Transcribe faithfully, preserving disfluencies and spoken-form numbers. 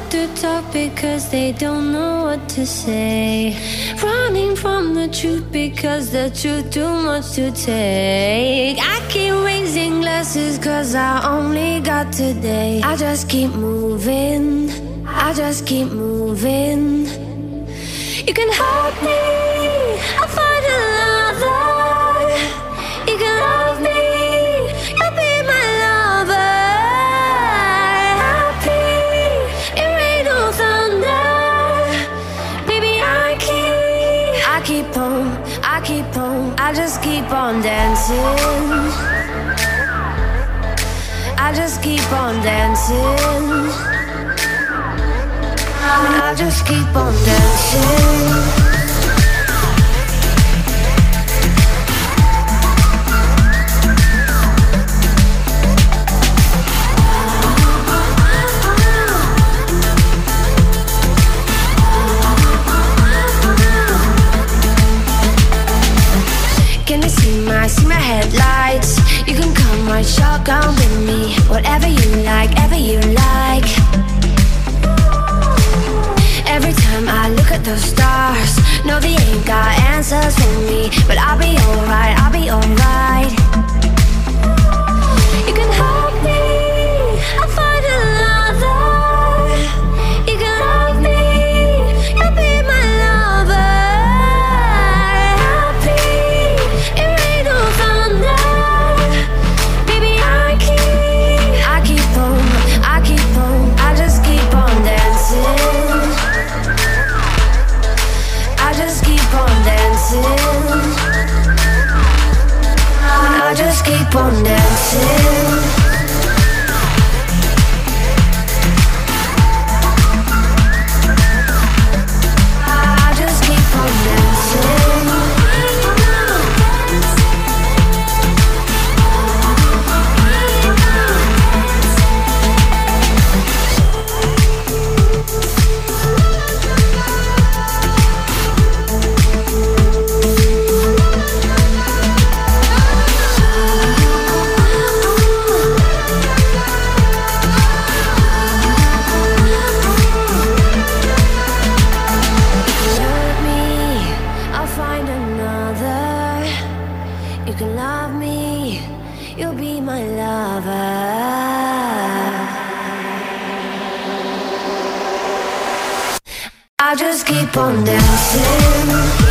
to talk because they don't know what to say. Running from the truth because the truth too much to take. I keep raising glasses cause I only got today. I just keep moving, I just keep moving. You can help me, I'll find another. You can love me, you'll be my lover. Happy, it rain or thunder. Baby, I keep, I keep on, I keep on. I just keep on dancing. I just keep on dancing. I just keep on dancing. Can you see my, see my headlights? You can come right shotgun with me. Whatever you like, ever you like. Every time I look at those stars, no, they ain't got answers for me, but I'll be alright, I'll be alright. You can help me, I'll find another. You can love me, you'll be my lover. Happy, it rain or thunder. Baby, I keep, I keep on, I keep on. I just keep on dancing. I just keep on dancing. I just keep on dancing. I just keep on dancing. You can love me, you'll be my lover. I just keep on dancing.